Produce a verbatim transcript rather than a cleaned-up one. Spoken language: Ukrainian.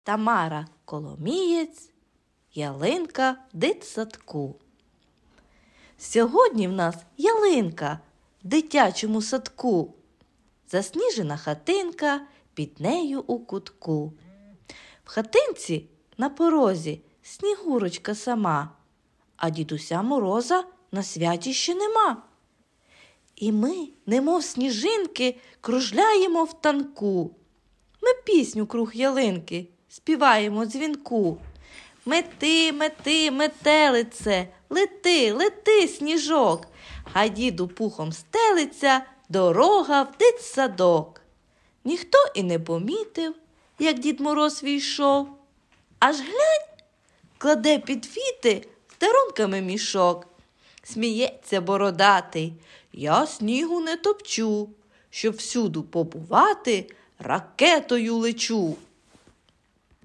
Тамара Коломієць, ялинка в дитсадку. Сьогодні в нас ялинка в дитячому садку. Засніжена хатинка під нею у кутку. В хатинці на порозі Снігурочка сама, а дідуся Мороза на святі ще нема. І ми, немов сніжинки, кружляємо в танку. Ми пісню круг ялинки співаємо дзвінку. Мети, мети, метелице, лети, лети, сніжок, хай діду пухом стелиться дорога в дитсадок. Ніхто і не помітив, як Дід Мороз війшов. Аж глянь, кладе під віти з дарунками мішок. Сміється бородатий: я снігу не топчу, щоб всюду побувати, ракетою лечу.